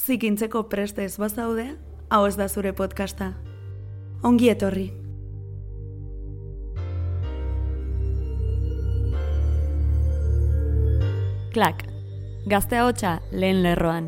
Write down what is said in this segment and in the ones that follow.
Zikintzeko preste ez bazaude, hau ez da zure podcasta. Ongi etorri. Klak, gazte ahotsa lehen lerroan.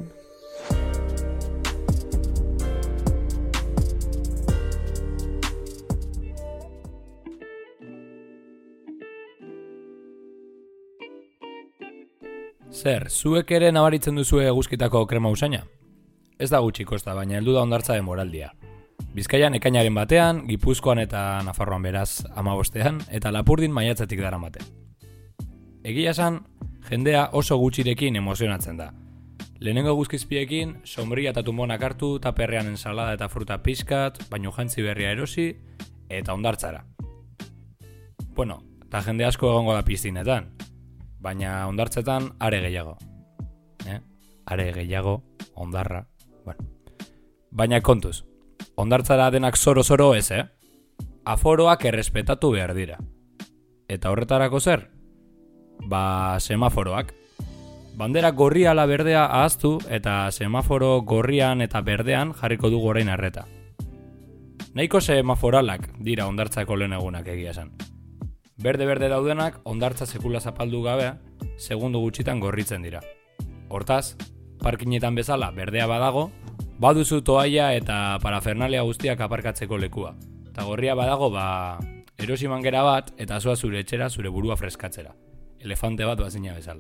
Zer, zuek ere nabaritzen duzue eguzkitako krema usaina? Ez da gutxi kosta, baina heldu da hondartza denboraldia. Bizkaian ekainaren batean, Gipuzkoan eta Nafarroan beraz 15ean, eta Lapurdin maiatzetik daramate. Egia esan, jendea oso gutxirekin emozionatzen da. Lehenengo eguzkizpiekin, sombria eta tumonak hartu, taperrean ensalada eta fruta pixkat, baino jantzi berria erosi, eta hondartzara. Bueno, eta jende asko egongo da piztinetan, baina hondartzetan are gehiago. Are gehiago, hondarra. Bueno. Baina kontuz, hondartzara denak zoro-zoro ez, Aforoak errespetatu behar dira. Eta horretarako zer? Semaforoak. Bandera gorria ala berdea ahaztu eta semaforo gorrian eta berdean jarriko dugu orain arreta. Nahiko semaforalak dira hondartzako lehen egunak egia esan. Berde-berde daudenak hondartza sekula zapaldu gabe, segundu gutxitan gorritzen dira. Hortaz, parkinetan bezala berdea badago, baduzu toaia eta parafernalia guztiak aparkatzeko lekua. Eta gorria badago, erosi mangera bat eta zoa zure etxera zure burua freskatzera. Elefante bat bazina bezala.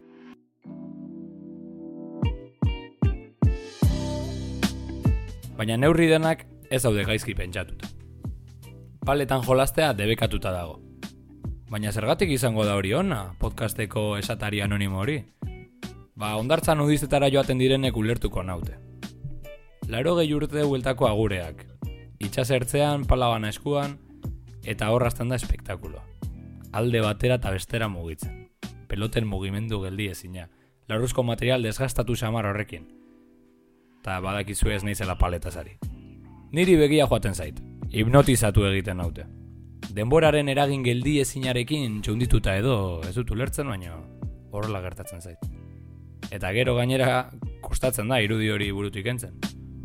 Baina neurri denak ez daude gaizki pentsatuta. Paletan jolastea debekatuta dago. Baina zergatik izango da hori ona, podcasteko esatari anonimo hori? Hondartza nudistetara joaten direnek ulertuko naute. 80 urte bueltako agureak. Itxasertzean, palabana eskuan, eta horrazten da espektakuloa. Alde batera eta bestera mugitzen. Peloten mugimendu geldi ezina. Larruzko material desgastatu samar horrekin. Eta badakizu ez naizela paletazari. Niri begia joaten zait. Hipnotizatu egiten naute. Denboraren eragin geldi ezinarekin txundituta edo ez dut ulertzen, baina horrela gertatzen zait. Eta gero gainera kostatzen da irudi hori burutik entzen.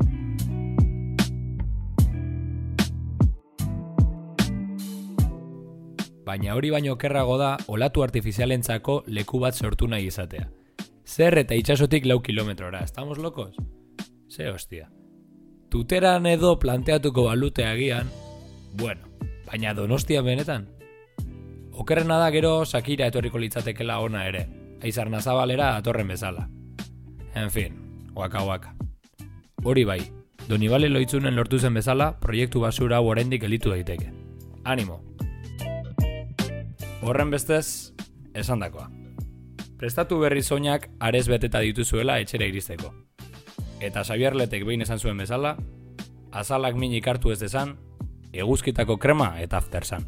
Baina hori baino okerrago da olatu artifizialentzako leku bat sortu nahi izatea. Zer eta itsasotik 4 kilometrora, estamos locos? Ze hostia. Tuteran edo planteatuko balute agian, bueno, baina Donostia benetan? Okerrena da gero Sakira etorriko litzatekela ona ere, Aizarnazabalera atorren bezala. En fin, waka. Hori bai, Donibane Loitzunen lortu zen bezala, proiektu basura hau oraindik elitu daiteke. Animo! Horren bestez, esandakoa. Prestatu berri soinak arez beteta dituzuela etxera iristeko. Eta Xabier Letek behin esan zuen bezala, azalak minik hartu ez dezan, eguzkitako krema eta aftersan.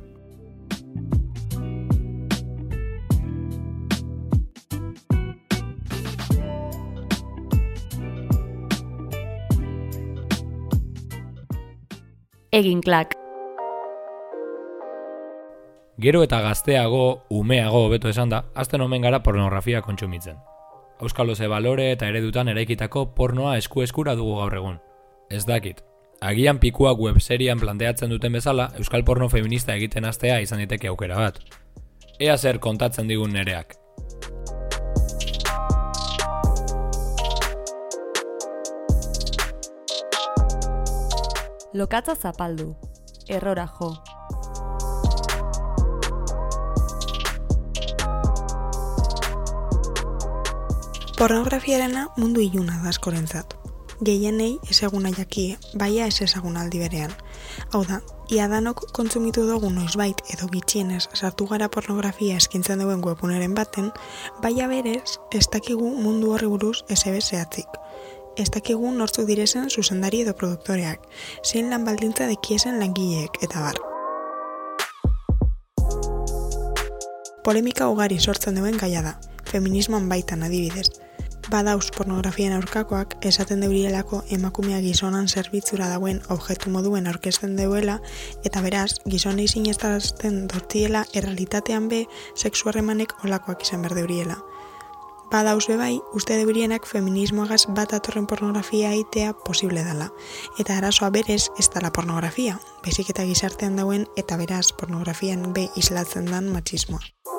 Egin klak. Gero eta gazteago, umeago hobeto esan da, azten omen gara pornografia kontsumitzen. Auskalo ze balore eta eredutan eraikitako pornoa eskura dugu gaur egun. Ez dakit. Agian pikuak webserian planteatzen duten bezala, euskal porno feminista egiten hastea izan diteke aukera bat. Ea zer kontatzen digun nereak. Lokatza zapaldu. Errora jo. Pornografiarena mundu iluna da askorentzat. Gehienei ezaguna jakie, baina ez ezaguna aldi berean. Hau da, ia danok kontsumitu dugu noizbait edo gitxienez sartu gara pornografia eskintzen duen webuneren baten, baina berez ez dakigu mundu horri buruz esebe zehatzik. Ez dakigu nortzuk direzen zuzendari edo produktoreak, zein lan baldintza dekiesen langileek eta bar. Polemika ugari sortzen duen gaia da, feminismoan baitan adibidez. Badauz pornografian aurkakoak esaten deurielako emakumea gizonan zerbitzura dauen objektu moduen aurkezten deuela eta beraz, gizonei sinestarazten dortiela errealitatean be sexu harremanek olakoak izan behar deuriela. Badauz bai, uste deurienak feminismoagaz bat atorren pornografia egitea posible dela. Eta arazoa berez ez dela pornografia, baizik eta gizartean dauen eta beraz pornografian be islatzen dan matxismoa.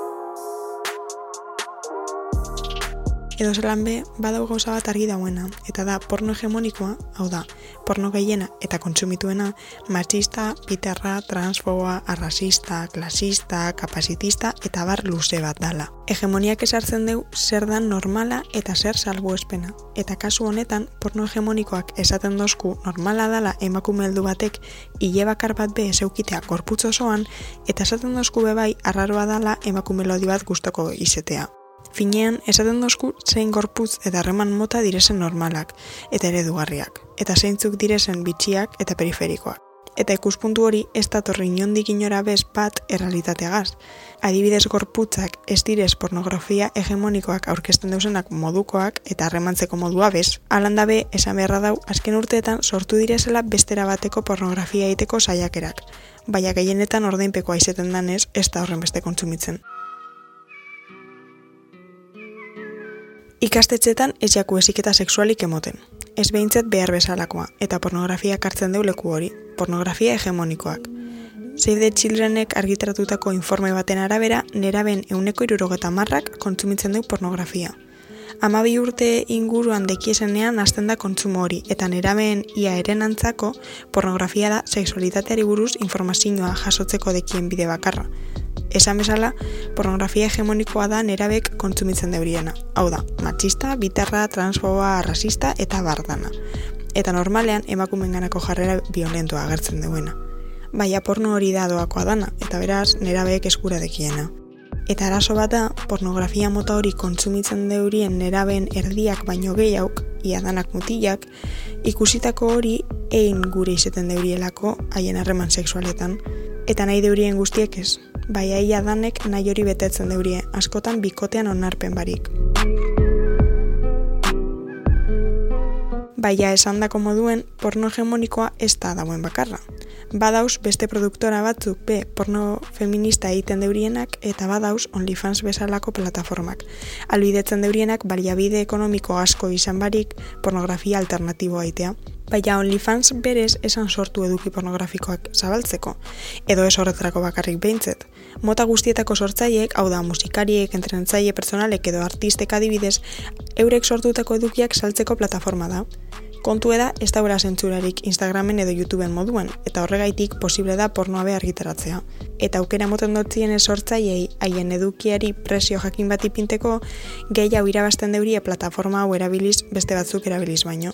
Edo zelan be, badau gauza bat argi dauena, eta da porno hegemonikoa, hau da, porno gehiena eta kontsumituena, matxista, bitarra, transfoba, arrasista, klasista, kapazitista eta bar luze bat dala. Hegemoniak esartzen deu zer dan normala eta zer salbuespena. Eta kasu honetan, porno hegemonikoak esaten dozku normala dala emakume heldu batek hile bakar bat be eseukitea gorputz osoan, eta esaten dozku bebai arraroa dala emakume lodi bat gustoko izetea. Finean, esaten dozku zein gorputz eta harreman mota direzen normalak eta eredugarriak, eta zeintzuk direzen bitxiak eta periferikoak. Eta ikuspuntu hori ez datorri inondik inora bez bat errealitateagaz. Adibidez gorputzak ez direz pornografia hegemonikoak aurkezten deusenak modukoak eta harremantzeko modua bez. Halanda be, esan beharra dau, azken urteetan sortu direzela bestera bateko pornografia egiteko saiakerak, baina gehienetan ordainpekoa izeten danez ez da horren beste kontsumitzen. Ikastetxetan ez jaku heziketa sexualik emoten. Ez behintzat behar bezalakoa, eta pornografia kartzen deu leku hori, pornografia hegemonikoak. Save the Childrenek argitaratutako informe baten arabera, neraben 70% kontsumitzen deu pornografia. 12 urte inguruan dekiesenean hasten da kontsumo hori, eta nerabeen ia erenantzako pornografia da sexualitateari buruz informazioa jasotzeko dekien bide bakarra. Esan bezala, pornografia hegemonikoa da nerabek kontsumitzen deuriena. Hau da, matxista, bitarra, transfoba, rasista eta bardana. Eta normalean emakumenganako jarrera violentoa agertzen duena. Baina porno hori da doakoa dana, eta beraz nerabek eskura dekiena. Eta arazo bat da, pornografia mota hori kontsumitzen deurien nerabeen erdiak baino gehiauk, ia danak mutilak, ikusitako hori ein gure izeten deurielako haien harreman sexualetan, eta nahi deurien guztiek ez. Baina ia danek nahi hori betetzen deurie, askotan bikotean onarpen barik. Baina esandako moduen, porno hegemonikoa ez da dauen bakarra. Badauz beste produktora batzuk be porno feminista egiten deurienak eta badauz OnlyFans bezalako plataformak. Albidetzen deurienak baliabide ekonomiko asko izan barik pornografia alternatiboa egitea. Baina OnlyFans berez esan sortu eduki pornografikoak zabaltzeko, edo ez horretarako bakarrik behintzet. Mota guztietako sortzaileek, hau da musikariek, entrenatzaile pertsonalek edo artistek adibidez, eurek sortutako edukiak saltzeko plataforma da. Kontu da ez daura zentsurarik Instagramen edo YouTubeen moduen, eta horregaitik posible da pornoa be argitaratzea. Eta aukera moten dotzien sortzaileei haien edukiari presio jakin bat ipinteko, gehiago irabazten deurie plataforma hau erabiliz beste batzuk erabiliz baino.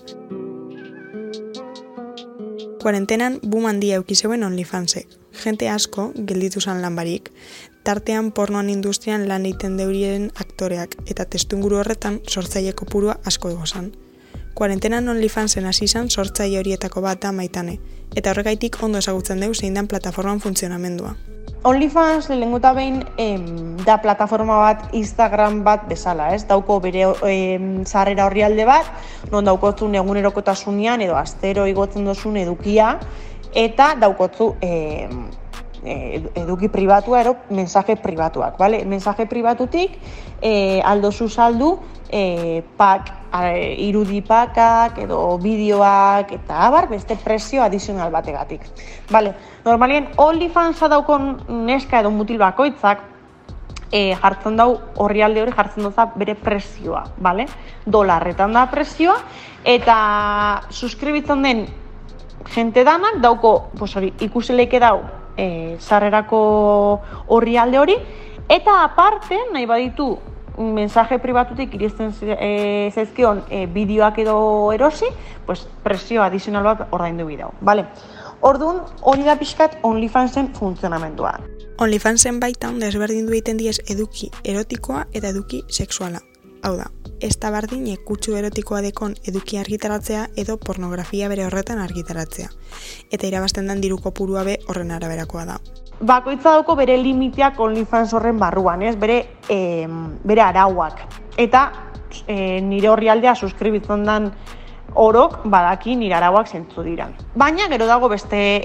Kuarentenan boom handia eduki zeuen OnlyFansek. Jente asko gelditu zan lan barik, tartean pornoan industrian lan egiten deurien aktoreak, eta testuinguru horretan sortzaile kopurua asko egozan. Kuarentenan OnlyFansen hasi izan sortzaile horietako bat da Maitane, eta horregaitik ondo ezagutzen deu zein dan plataforman funtzionamendua. OnlyFans lehenengo eta behin da plataforma bat Instagram bat bezala, ez? Dauko bere sarrera orrialde bat, non daukotzun egunerokotasunean edo astero igotzen dozun edukia, eta daukotzu eduki pribatua ero mensaje pribatuak, vale? Mensaje pribatutik aldozu saldu irudipakak edo bideoak eta abar beste presio adizional bategatik. Vale, normalien OnlyFansa daukon neska edo mutil bakoitzak jartzen dau orrialde hori jartzen doza bere presioa, vale? $, da presioa eta suskribitzen den jente danak dauko, pues hori, ikuseleike dau sarrerako orrialde hori eta aparte nahi baditu mensaje pribatutik iristen zaizkion bideoak edo erosi, pues presio adizional bat ordaindu bidau, vale? Orduan, hori da pixkat OnlyFansen funtzionamendua. OnlyFansen baitan desberdindu egiten diez eduki erotikoa eta eduki sexuala. Hau da, ez da bardine kutsu erotikoa dekon eduki argitaratzea edo pornografia bere horretan argitaratzea. Eta irabazten den diru kopurua be horren araberakoa da. Bakoitza dauko bere limiteak OnlyFans horren barruan, ez? Bere arauak. Eta nire orrialdea suskribitzen den orok badaki nire arauak zentzu diran. Baina gero dago beste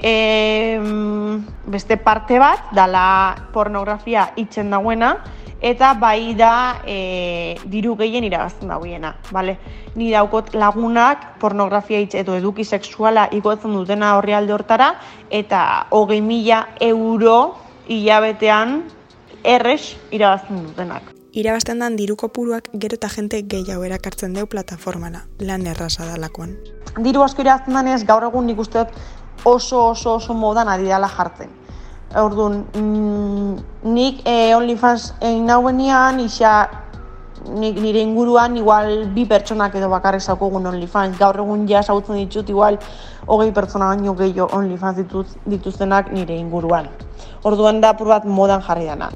parte bat, dala pornografia itzen dagoena, eta bai da diru gehien irabazten dauiena. Vale? Ni daukot lagunak pornografia hitz edo eduki sexuala igotzen dutena orrialde hortara, eta 20.000 euro hilabetean errex irabazten dutenak. Irabazten dan diru kopuruak gero eta jente gehiago erakartzen deu plataformara, lan erraza dalakoan. Diru asko irabazten danez, gaur egun nik uste dut oso modan ari dela jartzen. Orduan, nik OnlyFans egin nauenean, nire inguruan igual 2 pertsonak edo bakarrik zaukogun OnlyFans. Gaur egun ja sautzen ditut igual 20 pertsona baino gehiago OnlyFans dituztenak nire inguruan. Orduan da apur bat modan jarri dana.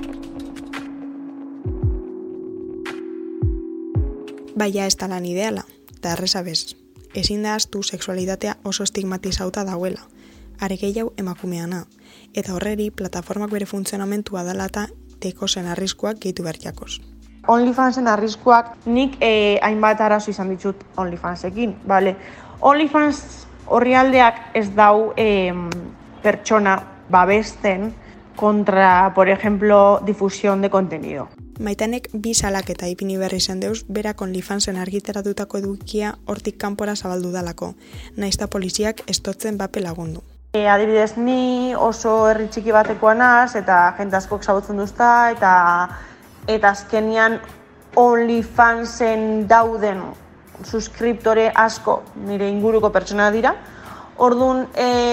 Baina ez da lan ideala, eta erreza bez. Ezin da ahaztu sexualitatea oso estigmatizauta dauela, are gehiago emakumeana, eta horreri plataformak bere funtzionamentua dela eta dekozen arriskuak gehitu bertiakoz. OnlyFansen arriskuak nik hainbat arazo izan ditut OnlyFansekin, bale? OnlyFans orrialdeak ez dau pertsona babesten kontra, por ejemplo, difusión de contenido. Maitanek 2 salaketa ipini berri zen deuz, berak OnlyFansen argitaratutako edukia hortik kanpora zabaldu dalako, naizta poliziak estotzen bape lagundu. Adibidez, ni oso herri txiki batekoa naz, eta jente askok zabutzen duzta, eta azkenian OnlyFansen dauden suskriptore asko nire inguruko pertsona dira. Orduan,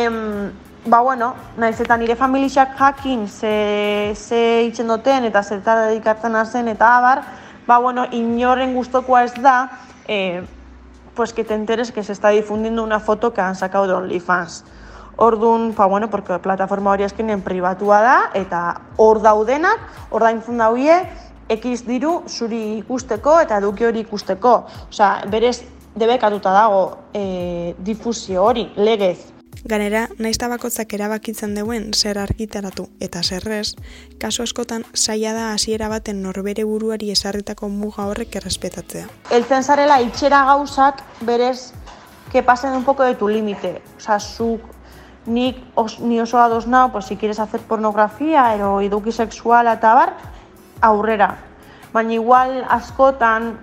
naiz eta nire familiak jakin ze itzen duten eta zertara dedikatzen zen eta abar, inoren gustokoa ez da, pues que te enteres que se está difundiendo una foto que han sacado de OnlyFans. Orduan, porque plataforma hori azkenean pribatua da, eta hor daudenak, ordaintzen dauie, X diru zuri ikusteko eta eduki hori ikusteko. Osea, berez debekatuta dago difusio hori, legez. Ganera, naizta bakotzak erabakitzen deuen zer argitaratu eta zerrez, kasu askotan zaila da hasiera baten norbere buruari ezarritako muga horrek errespetatzea. Heltzen zarela itxera gauzak berez que pasen un poco de tu límite. Osea, ni oso ados nao, pues si quieres hacer pornografía edo eduki sexuala eta bar, aurrera. Baina igual askotan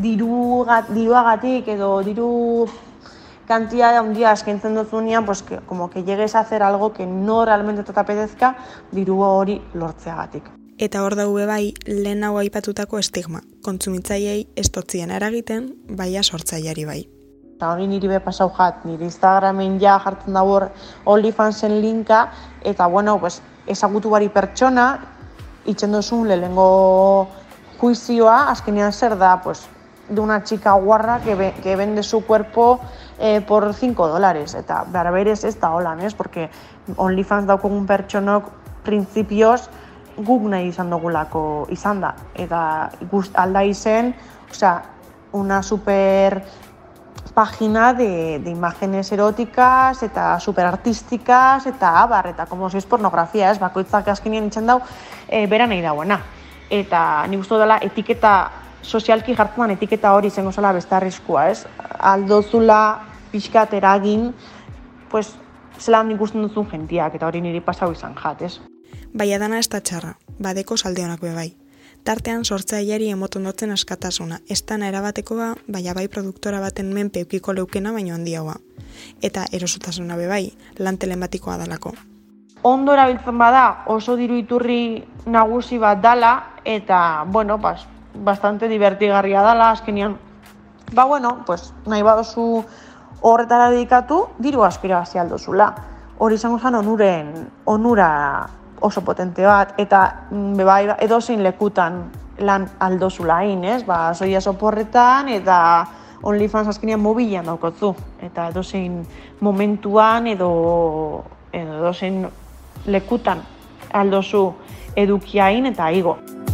diruagatik edo diru cantidad handia eskaintzen duzunean, pues que como que llegues a hacer algo que no realmente te apetezca, diru hori lortzeagatik. Eta hor daube bai, lehen hau aipatutako estigma, kontsumitzaileei estotzien eragiten, baina sortzaileari bai. Eta hori niri be pasau jat, nire Instagramen ja jartzen da hor OnlyFansen linka, eta pues ezagutu bari pertsona, itzen duzun lehengo juizioa, azkenean zer da, pues, de una chica guarra que vende su cuerpo por $5. Eta berberez ez da holan, ez? Porque OnlyFans daukogun pertsonok printzipioz guk nahi izan dugulako izan da. Eta alda izen, una super página de imágenes eróticas eta super artísticas eta abar, eta como si es pornografia, ez? Bakoitzak azkenean itzen dau bera nahi dauena. Eta nik uste dela etiketa sozialki jartzen etiketa hori izango zela beste arriskua, ez? Aldozula pixkat eragin, pues, zelan ikusten duzun jentiak, eta hori niri pasau izan jat, ez? Baina dana ez da txarra, badeko saldeonak bai. Tartean sortzaileari emoten dutzen askatasuna, ez dana erabatekoa, baina bai produktora baten menpe eukiko leukena baino handiagoa. Eta erosotasuna bai, lan telematikoa dalako. Ondo erabiltzen bada, oso diru iturri nagusi bat dala, eta, bastante divertigarria dala, azkenean. Pues, nahi badozu horretara dedikatu, diru aspirazi aldozula. Hori izango zen onura oso potente bat, eta edozein lekutan lan aldozula hain, ez? Soia soporretan, eta OnlyFans azkenean mobilean daukotzu. Eta edozein momentuan edo edozein lekutan aldozu edukiain eta igo.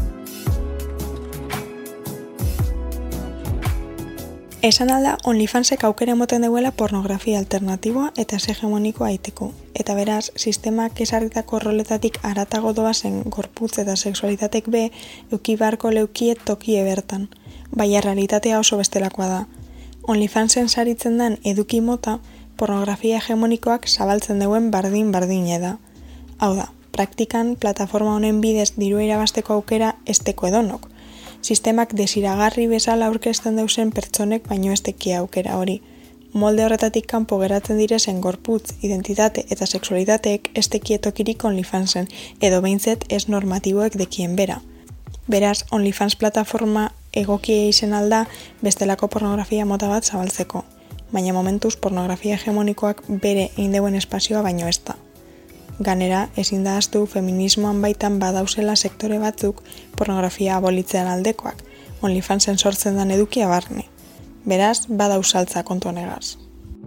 Esan alda, OnlyFansek aukera emoten duela pornografia alternatiboa eta hegemonikoa aiteko. Eta beraz, sistemak esarritako roletatik haratago doazen gorputz eta sexualitatek euki beharko leukiet tokie bertan. Baina realitatea oso bestelakoa da. OnlyFansen saritzen den eduki mota, pornografia hegemonikoak zabaltzen duen bardin-bardine da. Hau da, praktikan plataforma honen bidez dirua irabasteko aukera esteko edonok. Sistemak desiragarri bezala aurkezten deusen pertsonek baino estekia aukera hori. Molde horretatik kanpo geratzen direzen gorputz, identitate eta sexualitateek estekietokirik OnlyFansen, edo behintzet ez normatiboek dekien bera. Beraz, OnlyFans plataforma egokia izen alda bestelako pornografia mota bat zabaltzeko, baina momentuz pornografia hegemonikoak bere eindeuen espazioa baino ez da. Ganera, ezin da ahaztu feminismoan baitan badauzela sektore batzuk pornografia abolitzean aldekoak, OnlyFansen sortzen den edukia barne. Beraz, badauz saltza kontu honegaz.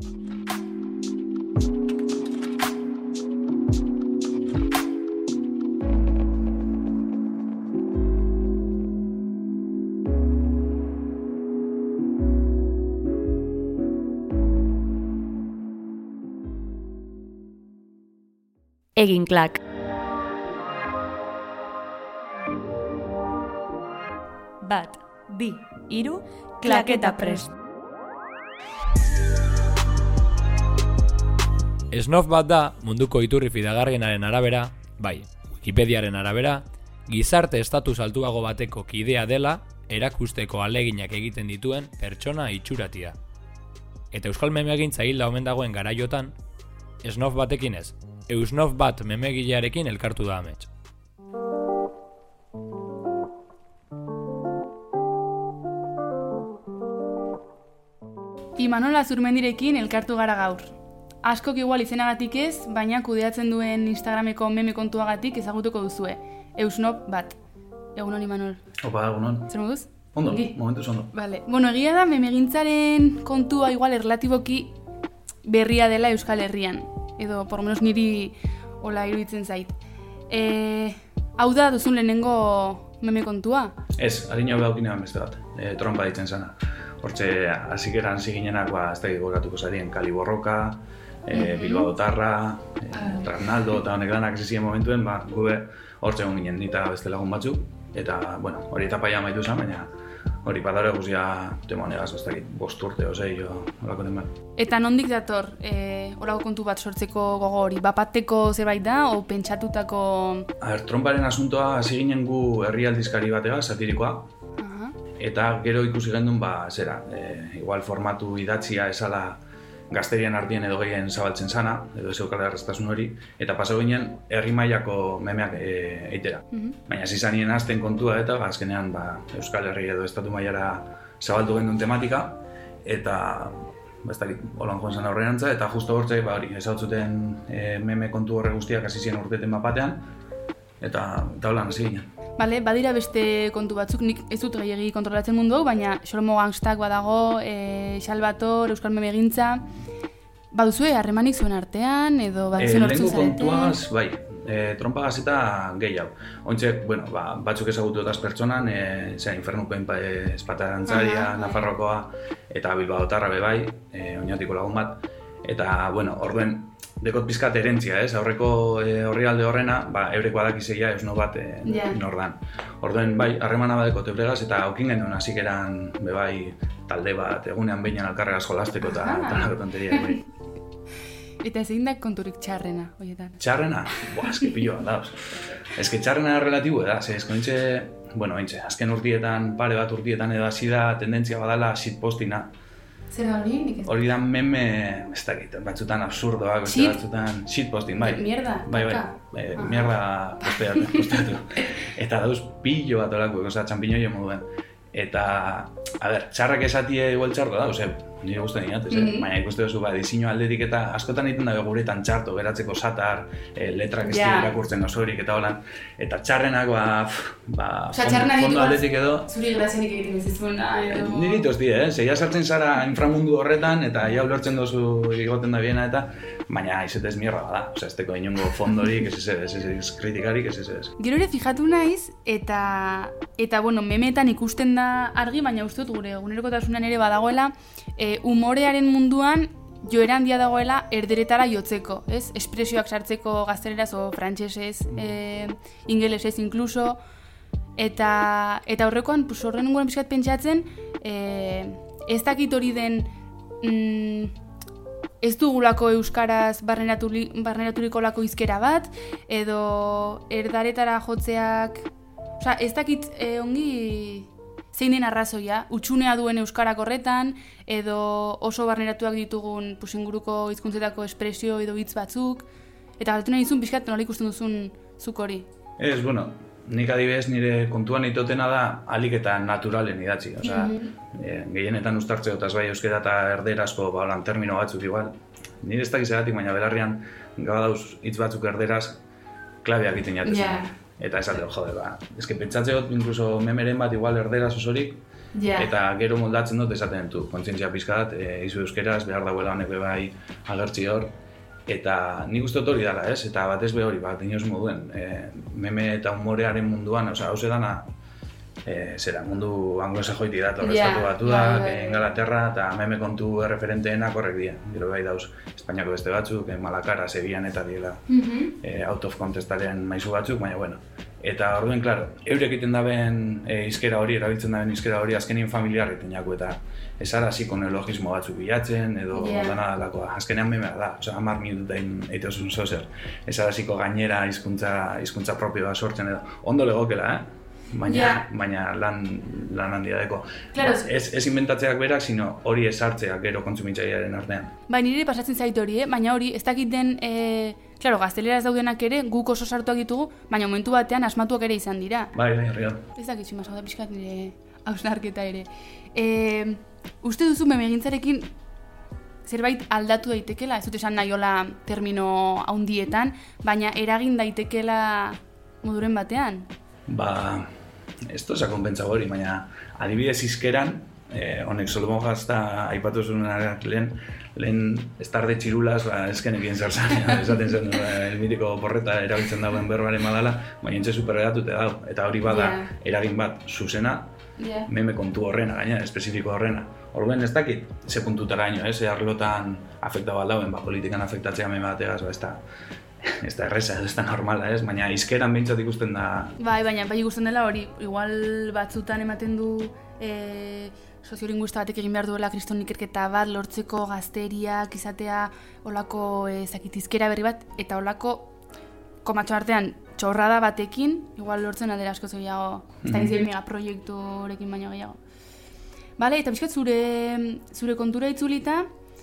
Egin klak. Bat, bi, hiru, klaketa prest. Snof bat da munduko iturri fidagarrienaren arabera, bai, Wikipediaren arabera, gizarte estatus altuago bateko kidea dela erakusteko aleginak egiten dituen pertsona itxuratia. Eta euskal memegintza hilda omen dagoen garaiotan, Snof batekin ez, Eusnof bat memegilearekin elkartu da amets. Imanol Azurmendirekin elkartu gara gaur. Askok igual izenagatik ez, baina kudeatzen duen Instagrameko meme kontuagatik ezagutuko duzue. Eusnof bat. Egunon, Imanol. Opa, egunon. Zer moduz? Ondo, momentuz ondo. Vale. Bueno, egia da memegintzaren kontua igual erlatiboki berria dela Euskal Herrian. Edo, por menos niri hola iruditzen zait. Hau da duzun lehenengo meme kontua? Ez, harina behaukinean beste bat, trompa ditzen zana. Hortxe, hasikeran ziginenak, ez da gogoratuko zarien Kali Borroka, Bilbao Tarra, Arnaldo eta honek danak zizien momentuen, gube hortxe egon ginen nita beste lagun batzuk, eta, bueno, hori etapaia amaitu zen, baina hori padare guzia temonegaz, ez dakit, 5 urte, ozei, horako den bat. Eta nondik dator, horako kontu bat sortzeko gogo hori, bapateko zerbait da, o pentsatutako... Tromparen asuntoa hasi ginen gu herrialdizkari batega, satirikoa, eta gero ikusi gendun, igual formatu idatzia esala gazterian ardien edo gehien zabaltzen zana, edo ez eukala erreztasun hori, eta pasau ginen herri mailako memeak eitera. Baina zizanien azten kontua eta azkenean Euskal Herri edo estatu mailara zabaltu gendun tematika, eta ez dakit, holan joan zen aurrerantza, eta justo hortze, ezautzuten meme kontu horre guztiak hasi ziren urteten bapatean, eta holan hasi ginen. Bale, badira beste kontu batzuk, nik ez dut gehiagi kontrolatzen mundu hau, baina Xolomo Gangstak badago, Salvator, Euskal Memegintza, baduzue harremanik zuen artean, edo baduzuen hortzen zareten? Lehenko kontuaz, trompagaz eta gehiago. Ointxe, batzuk ezagutu otaz pertsonan, Infernukoen Espatarantzarria, Nafarrokoa, eta Bilbao Tarra bebai, oinatiko lagun bat, eta, orduen, dekot pizkat erentzia, aurreko horrialde horrena, eureko adakizeia Eusnof bat nordan. Orduen, harremana badekot euregaz, eta aukin gendun hasik eran, talde bat, egunean behinan alkarregaz jolasteko eta nako tonteria. Eta ezin da konturik txarrena, horietan? Txarrena? Eske pilloa da. Eske txarrena relatibo da, esko azken urtietan, pare bat urtietan edo hasi da tendentzia badala shitpostina. Zer da hori? Hori da meme, ez dakit, batzutan absurdoak, batzutan shitposting, bai. Mierda? Mierda posteatu. Eta dauz pillo bat olako, txampiñoio moduen. Eta, txarrak esatie igual txarto da, nire guztien inatez, baina ikuste duzu, diseinu aldetik eta askotan egiten dago guretan txarto, geratzeko satar, letrak ez irakurtzen osorik eta holan, eta txarrenak, fondo aldetik edo... Zuri grazienik egiten ez izuna, edo... Nire itoz die, zeia sartzen zara inframundu horretan, eta ia ulertzen duzu igoten da biena eta, baina izetez mierda bada, ez teko inongo fondorik, ez kritikarik, ez. Gero ere fijatu naiz, eta memeetan ikusten da argi, baina uste dut gure egunerokotasunean ere badagoela, umorearen munduan joera handia dagoela erderetara jotzeko, ez? Espresioak sartzeko gazteleraz o frantsesez, ingelesez inkluso, eta horrekoan horren nengoen pixkat pentsatzen, ez dakit hori den ez dugulako euskaraz barneraturiko lako hizkera bat, edo erdaretara jotzeak, ez dakit ongi zein den arrazoia, utxunea duen euskarak horretan, edo oso barneratuak ditugun inguruko hizkuntzetako espresio edo hitz batzuk, eta galtu nahi dizun pixkat nola ikusten duzun zuk hori. Ez, bueno, nik adibidez nire kontuan itotena da alik eta naturalen idatzi. Gehienetan uztartzea eta bai euskera eta erderazko termino batzuk igual. Nire ez dakizagatik, baina belarrian gaba dauz hitz batzuk erderaz klabeak iten jatezen. Eta esateo, eske pentsatzeot incluso memeren bat igual erderaz osorik, eta gero moldatzen dut esaten dut, kontzientzia pizkat, izu euskeraz, behar dauela honek bai agertzi hor, eta nik uste hori dela, ez? Eta batez be hori, inoz moduen, meme eta humorearen munduan, hau dana, mundu anglosajoiti dator, estatu batu da, Ingalaterra, eta meme kontu erreferenteenak horrek dira. Gero bai dauz, Espainiako beste batzuk, Malakara, Sevillan eta diela, out of contestaren maizu batzuk, baina bueno. Eta orduen, klaro, eurek egiten daben hizkera hori, erabiltzen daben hizkera hori azkenean familiar egiten jako, eta ez ara hasiko neologismo batzuk bilatzen, edo dana dalakoa. Azkenean memea da, 10 minututain eitozun zozer. Ez ara hasiko gainera hizkuntza propioa sortzen edo. Ondo legokela, baina lan handia deko. Ez inventatzeak berak, sino hori esartzeak gero kontsumitzailearen artean. Bai, nire pasatzen zait hori, baina hori ez dakit den, gazteleraz daudenak ere guk oso sartuak ditugu, baina momentu batean asmatuak ere izan dira. Bai, real. Ez dakit zimaz, da pixkat nire hausnarketa ere. Uste duzu memegintzarekin zerbait aldatu daitekela, ez dut esan nahiola termino haundietan, baina eragin daitekela moduren batean? Ez toza konpentsa hori, baina adibidez hizkeran, honek Solomon Gazta aipatu zuenak lehen estarde txirulaz, ezkenekien zer zan, esaten zen, el mitiko porreta erabiltzen dagoen berbaren badala, baina entxe superredatute dago, eta hori bada eragin bat zuzena, meme kontu horrena, gaina, espezifiko horrena. Orduan ez dakit, ze puntutara ino, ze arlotan afekta bat dauen, politikan afektatzea meme bategaz, ez da erreza, ez da normala, ez? Baina hizkeran behintzat ikusten da... Baina ikusten dela hori, igual batzutan ematen du soziolinguista batek egin behar duela kriston ikerketa bat, lortzeko gazteriak izatea olako hizkera berri bat, eta olako komatxo artean txorrada batekin, igual lortzen aldera asko gehiago, ez da gizien megaproiektu horrekin baino gehiago. Bale, eta bizkat zure kontura itzulita,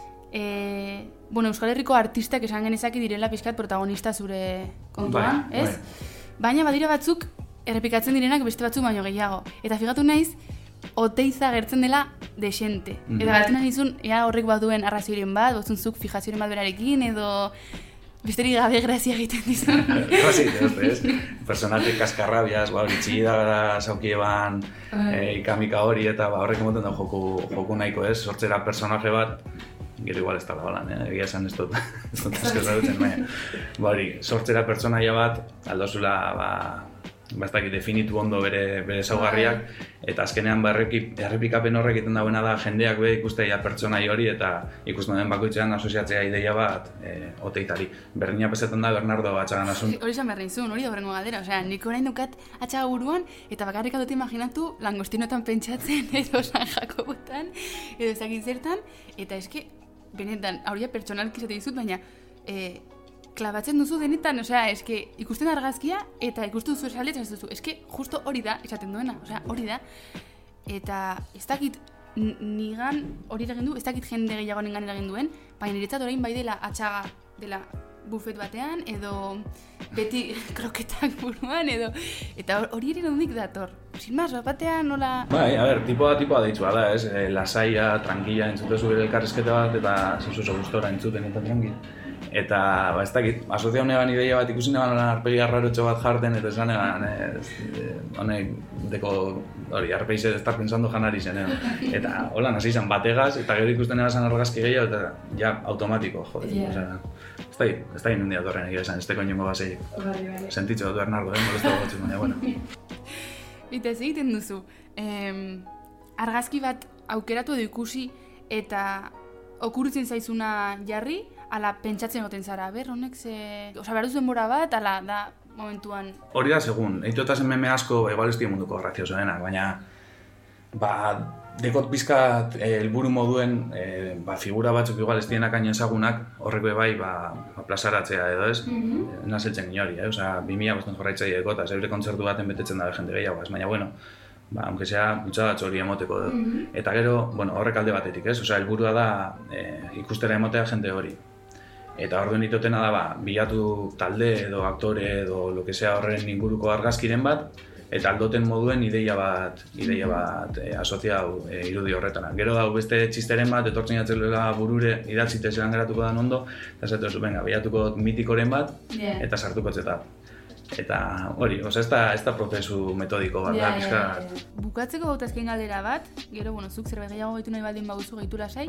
Euskal Herriko artistak esan genezake direla pixkat protagonista zure kontuan, ez? Baina badira batzuk errepikatzen direnak beste batzuk baino gehiago. Eta figatu naiz, Oteiza gertzen dela desente. Eta galtzen nizun, horrek baduen arrazioiren bat, botzunzuk fijazioren bat berarekin, edo besterik gabe grazia egiten dizun. Grazia egiten, ez? Personate kaskarrabiaz, hori txigida gara zaukieban ikamika hori, eta horrek emoten da joku nahiko, ez? Sortzera personaje bat, gero igual ez da lan, egia esan ez dut asko dutzen, baina sortzera pertsonaia bat, aldozula, ez dakit definitu ondo bere ezaugarriak, eta azkenean errepikapen horrek egiten dauena da jendeak ikustea pertsonai hori, eta ikusten den bakoitzean asoziatzea ideia bat Oteitari. Berdina pesetan da Bernardo Atxaganasun. Hori esan behar nizun, hori da horrengo galdera, nik orain dukat Atxaga buruan, eta bakarrik dut imaginatu langostinoetan pentsatzen, edo San Jakobotan, edo ezakit zertan, eta eske, benetan, hauria pertsonalki izate dizut, baina klabatzen duzu denetan, eske ikusten argazkia eta ikusten duzu esaldetzen ez duzu, eske justo hori da esaten duena, hori da. Eta ez dakit nigan hori eragin du, ez dakit jende gehiago nengan eragin duen, baina niretzat orain bai dela Atxaga dela bufet batean, edo beti kroketak buruan, edo eta hori ere nondik dator. Sin más, batean nola... Tipoa deitzua da, ez? Lasaia, tranquila, entzutezu bere elkarrizketa bat, eta zuzu gustora entzuten eta tranquil. Eta, ez dakit, asozia honegan ideia bat ikusi neban arpegi arrarotxo bat jarten, eta esan egan, honek deko, arpegi estar pensando janari zen, eta hola, nasi izan bategaz, eta gero ikusten egan argazki gehiago, eta ja, automatiko, ez dakit nundia torren egia esan, ez teko inongo baseik. Sentitxo dut Bernardo, molesto gotxik, baina, bueno. Eta ez egiten duzu, argazki bat aukeratu edo ikusi, eta okurritzen zaizuna jarri, ala pentsatzen goten zara, honek behar duzu denbora bat, ala da momentuan... Hori da, segun, eitotazen meme asko, igual ez munduko grazioso denak, baina dekot bizkat helburu moduen figura batzuk igual ez dienak hain ezagunak horreko bai plazaratzea edo ez, nazeltzen inori, osea 2000 jorraitzaile dekot, eta zeure kontzertu baten betetzen da jende gehiago, baina bueno, aunque sea bultzadatxo hori emoteko edo. Eta gero, horrek alde batetik, ez? Osea, helburua da ikustera emotea jende hori. Eta orduan itotena da, bilatu talde edo aktore edo lo que sea horren inguruko argazkiren bat, eta aldoten moduen ideia bat asoziau irudi horretara. Gero da, beste txisteren bat, etortzen jatzelela burure idatzite zelan geratuko da ondo, eta zaten venga, bilatuko mitikoren bat, eta sartuko txeta. Eta hori, ez da prozesu metodiko bat da, pizkat. Bukatzeko gauta azken galdera bat, gero, zuk zerbait gehiago gaitu nahi baldin baduzu gaitu lasai.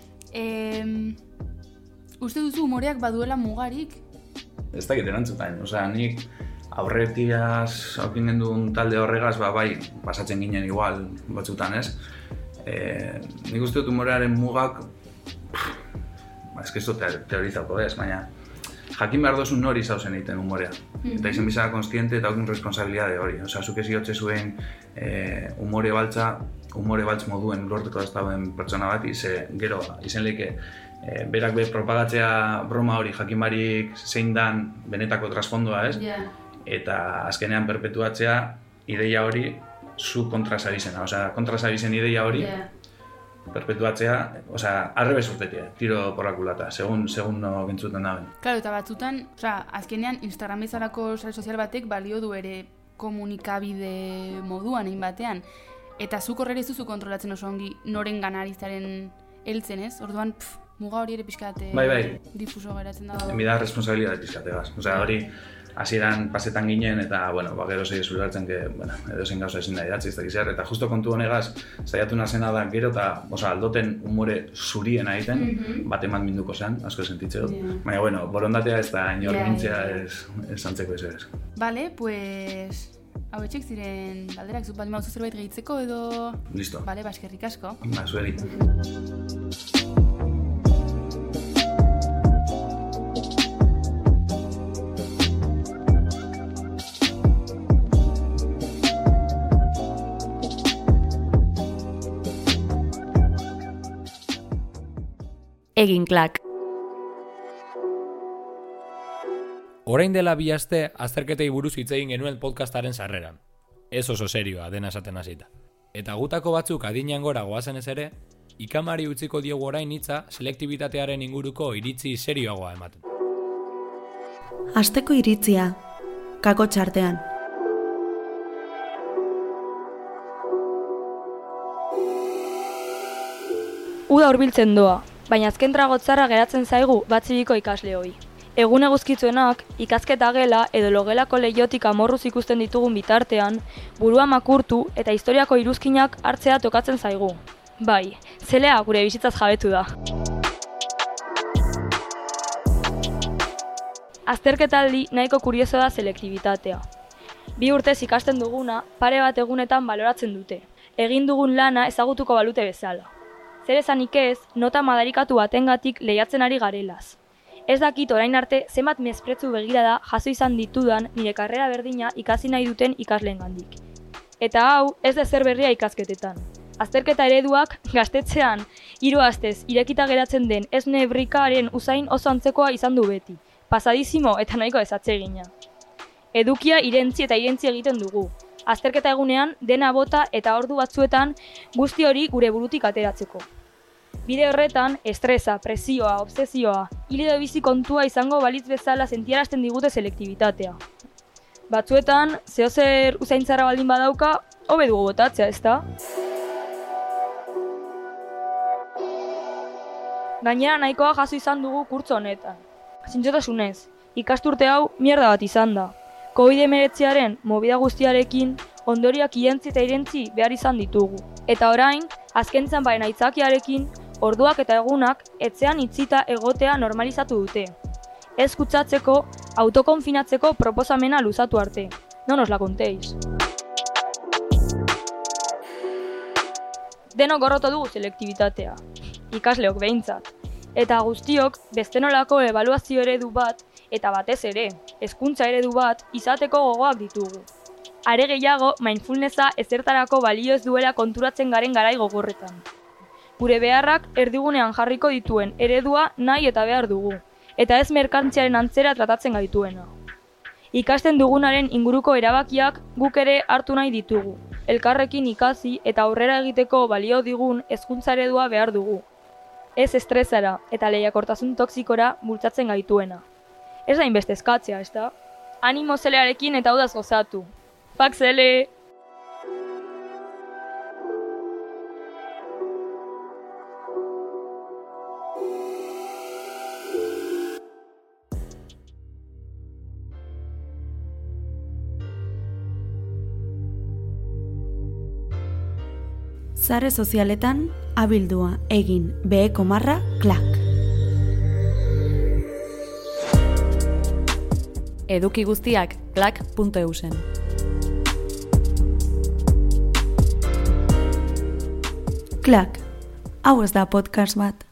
Uste duzu humoreak baduela mugarik? Ez dakit erantzutain, nik aurretiaz aukinen duen talde horregaz, bai, pasatzen ginen igual batzutan, ez? Nik uste dut humorearen mugak, ez que ez dut teorizauko ez, baina jakin behar dozun nori zauzen egiten humorea. Eta izen bizara konstiente eta aukin responsabilidade hori. Zuk ez iotxe zuen humore baltz moduen lortuko ez dauen pertsona bat, gero izen leke berak propagatzea broma hori jakin barik zein dan benetako trasfondoa ez, eta azkenean perpetuatzea ideia hori zu kontrasabizena. Kontrasabizen ideia hori perpetuatzea, arrebes urtetia, tiro por la culata, segun no gentzuten daben. Claro, eta batzutan, azkenean Instagram bezalako sare sozial batek balio du ere komunikabide moduan egin batean. Eta zuk horre ez duzu kontrolatzen oso ongi noren ganarizaren heltzen ez, orduan muga hori ere pixkate difuso geratzen dago. Enbida responsabilidade pixkate gaz. Hori hasieran pasetan ginen eta, gero zei zulartzen edo zein gauza ezin da idatzi ez dakiz eta justo kontu honegaz, zaiatu nazena da gero eta aldoten humore zurien egiten, bat eman minduko zen, asko sentitzeo. Baina, borondatea ez da inor mintzea ez antzeko ez ez. Bale, pues... Hau etxek ziren galderak, zut baldin bauzu zerbait gehitzeko edo... Listo. Bale, eskerrik asko. Zueri. Egin klak. Orain dela 2 aste azterketei buruz hitz egin genuen podcastaren sarreran. Ez oso serioa dena esaten hasita. Eta gutako batzuk adinean gora goazen ez ere, ikamari utziko diogu orain hitza selektibitatearen inguruko iritzi serioagoa ematen. Asteko iritzia, kako txartean. Uda hurbiltzen doa, baina azken tragotzarra geratzen zaigu batzibiko ikasleoi. Egun eguzkitzuenak, ikasketa gela edo logelako leiotik amorruz ikusten ditugun bitartean, burua makurtu eta historiako iruzkinak hartzea tokatzen zaigu. Bai, zelea gure bizitzaz jabetu da. Azterketaldi nahiko kurioso da selektibitatea. 2 urtez ikasten duguna, pare bat egunetan baloratzen dute. Egin dugun lana ezagutuko balute bezala. Zer esanik ez, nota madarikatu batengatik lehiatzen ari garelaz. Ez dakit orain arte zenbat mespretzu begirada jaso izan ditudan nire karrera berdina ikasi nahi duten ikasleengandik. Eta hau ez da zer berria ikasketetan. Azterketa ereduak gaztetzean 3 astez irekita geratzen den esne ebrikaren usain oso antzekoa izan du beti. Pasadizimo eta nahiko ezatsegina. Edukia irentzi egiten dugu. Azterketa egunean dena bota eta ordu batzuetan guzti hori gure burutik ateratzeko. Bide horretan, estresa, presioa, obsesioa, hil edo bizi kontua izango balitz bezala sentiarazten digute selektibitatea. Batzuetan, zehozer usaintzara baldin badauka, hobe dugu botatzea, ezta? Gainera nahikoa jaso izan dugu kurtso honetan. Zintzotasunez, ikasturte hau mierda bat izan da. COVID-19aren movida guztiarekin ondoriak irentzi eta irentzi behar izan ditugu. Eta orain, azken zanbaren aitzakiarekin, orduak eta egunak etxean itzita egotea normalizatu dute. Ez kutsatzeko, autokonfinatzeko proposamena luzatu arte. No nos la contéis. Denok gorroto dugu selektibitatea. Ikasleok behintzat. Eta guztiok bestenolako ebaluazio eredu bat, eta batez ere, hezkuntza eredu bat izateko gogoak ditugu. are gehiago mindfulnessa ezertarako balio ez duela konturatzen garen garai gogorretan. Gure beharrak erdigunean jarriko dituen eredua nahi eta behar dugu, eta ez merkantziaren antzera tratatzen gaituena. Ikasten dugunaren inguruko erabakiak guk ere hartu nahi ditugu, elkarrekin ikasi eta aurrera egiteko balio digun hezkuntza eredua behar dugu. Ez estresara eta lehiakortasun toxikora bultzatzen gaituena. Ez da inbeste eskatzea, ezta? Animo zelearekin eta udaz gozatu. Pak zele! Sare sozialetan abildua egin beheko marra klak. Eduki guztiak klak.eusen. Klak, hau ez da podcast bat.